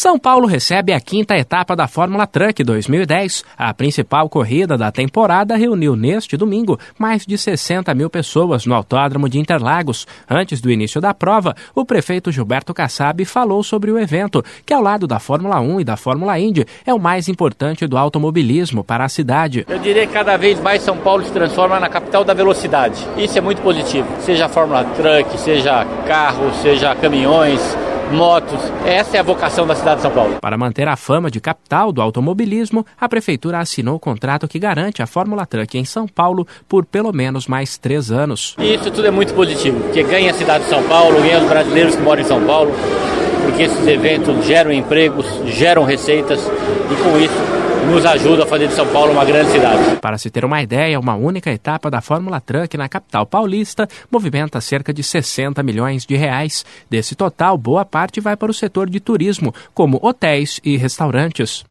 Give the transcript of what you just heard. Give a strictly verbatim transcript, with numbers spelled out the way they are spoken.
São Paulo recebe a quinta etapa da Fórmula Truck dois mil e dez. A principal corrida da temporada reuniu neste domingo mais de sessenta mil pessoas no Autódromo de Interlagos. Antes do início da prova, o prefeito Gilberto Kassab falou sobre o evento, que ao lado da Fórmula um e da Fórmula Indy é o mais importante do automobilismo para a cidade. Eu diria que cada vez mais São Paulo se transforma na capital da velocidade. Isso é muito positivo. Seja a Fórmula Truck, seja carro, seja caminhões, motos. Essa é a vocação da cidade de São Paulo. Para manter a fama de capital do automobilismo, a Prefeitura assinou o contrato que garante a Fórmula Truck em São Paulo por pelo menos mais três anos. Isso tudo é muito positivo, porque ganha a cidade de São Paulo, ganha os brasileiros que moram em São Paulo, porque esses eventos geram empregos, geram receitas e com isso nos ajuda a fazer de São Paulo uma grande cidade. Para se ter uma ideia, uma única etapa da Fórmula Truck na capital paulista movimenta cerca de sessenta milhões de reais. Desse total, boa parte vai para o setor de turismo, como hotéis e restaurantes.